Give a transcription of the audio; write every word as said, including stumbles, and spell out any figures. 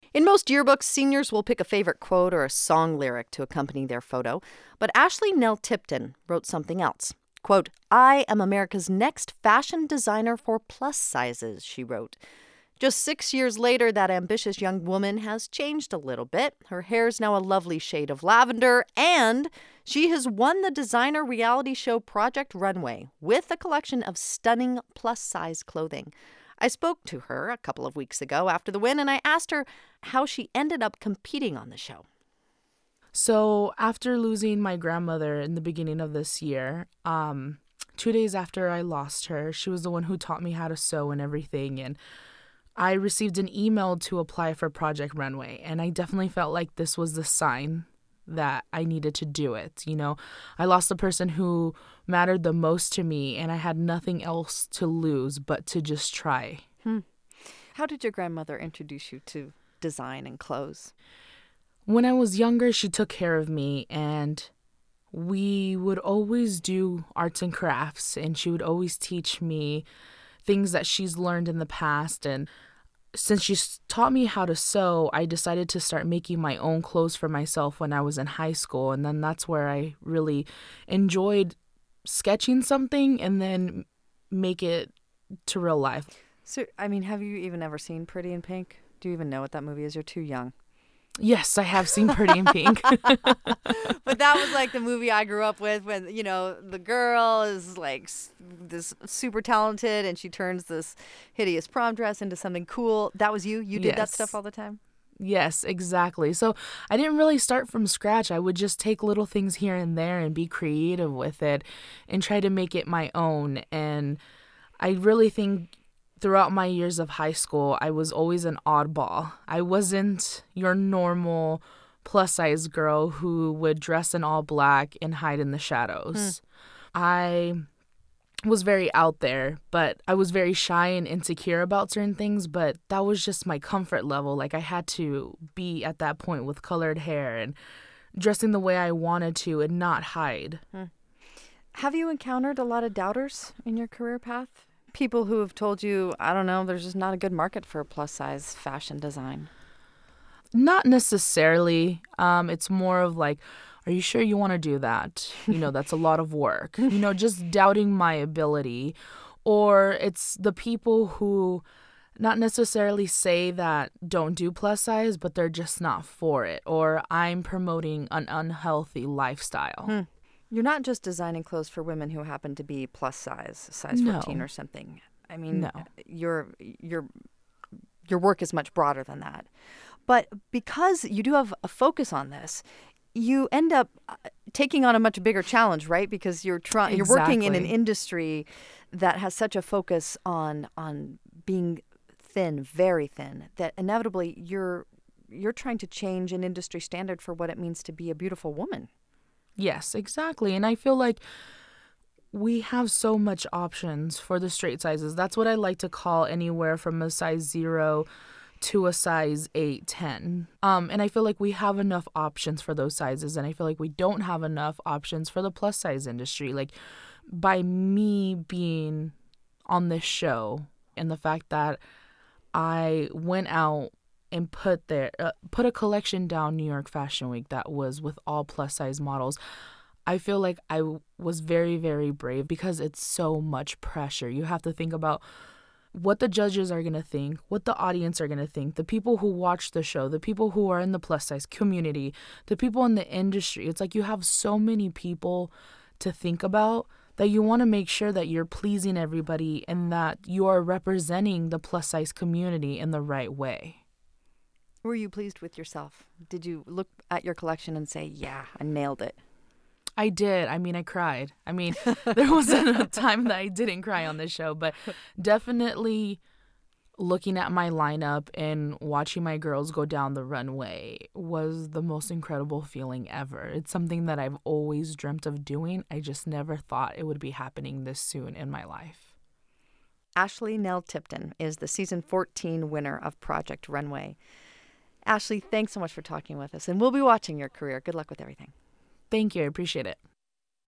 In most yearbooks, seniors will pick a favorite quote or a song lyric to accompany their photo. But Ashley Nell Tipton wrote something else. Quote, "I am America's next fashion designer for plus sizes," she wrote. Just six years later, that ambitious young woman has changed a little bit. Her hair's now a lovely shade of lavender, and she has won the designer reality show Project Runway with a collection of stunning plus-size clothing. I spoke to her a couple of weeks ago after the win, and I asked her how she ended up competing on the show. So after losing my grandmother in the beginning of this year, um, two days after I lost her, she was the one who taught me how to sew and everything. And I received an email to apply for Project Runway. And I definitely felt like this was the sign that I needed to do it. You know, I lost the person who mattered the most to me, and I had nothing else to lose but to just try. Hmm. How did your grandmother introduce you to design and clothes? When I was younger, she took care of me, and we would always do arts and crafts, and she would always teach me things that she's learned in the past. And since she taught me how to sew, I decided to start making my own clothes for myself when I was in high school. And then that's where I really enjoyed sketching something and then make it to real life. So, I mean, have you even ever seen Pretty in Pink? Do you even know what that movie is? You're too young. Yes, I have seen Pretty in Pink. But that was like the movie I grew up with when, you know, the girl is like this super talented and she turns this hideous prom dress into something cool. That was you? You did Yes. that stuff all the time? Yes, exactly. So I didn't really start from scratch. I would just take little things here and there and be creative with it and try to make it my own. And I really think throughout my years of high school, I was always an oddball. I wasn't your normal plus-size girl who would dress in all black and hide in the shadows. Hmm. I was very out there, but I was very shy and insecure about certain things, but that was just my comfort level. Like, I had to be at that point with colored hair and dressing the way I wanted to and not hide. Hmm. Have you encountered a lot of doubters in your career path? People who have told you, I don't know, there's just not a good market for plus-size fashion design. Not necessarily. Um, it's more of like, are you sure you want to do that? You know, that's a lot of work. You know, just doubting my ability. Or it's the people who not necessarily say that don't do plus size, but they're just not for it. Or I'm promoting an unhealthy lifestyle. Hmm. You're not just designing clothes for women who happen to be plus size, size No. fourteen or something. I mean, No. your your your work is much broader than that. But because you do have a focus on this, you end up taking on a much bigger challenge, right? Because you're trying, you're working in an Exactly. industry that has such a focus on on being thin, very thin, that inevitably you're you're trying to change an industry standard for what it means to be a beautiful woman. Yes, exactly. And I feel like we have so much options for the straight sizes. That's what I like to call anywhere from a size zero to a size eight, ten. Um, and I feel like we have enough options for those sizes. And I feel like we don't have enough options for the plus size industry. Like, by me being on this show and the fact that I went out and put there uh, put a collection down New York Fashion Week that was with all plus size models, I feel like I w- was very, very brave because it's so much pressure. You have to think about what the judges are going to think, what the audience are going to think, the people who watch the show, the people who are in the plus size community, the people in the industry. It's like you have so many people to think about that you want to make sure that you're pleasing everybody and that you are representing the plus size community in the right way. Were you pleased with yourself? Did you look at your collection and say, yeah, I nailed it? I did. I mean, I cried. I mean, there wasn't a time that I didn't cry on this show, but definitely looking at my lineup and watching my girls go down the runway was the most incredible feeling ever. It's something that I've always dreamt of doing. I just never thought it would be happening this soon in my life. Ashley Nell Tipton is the season fourteen winner of Project Runway. Ashley, thanks so much for talking with us, and we'll be watching your career. Good luck with everything. Thank you. I appreciate it.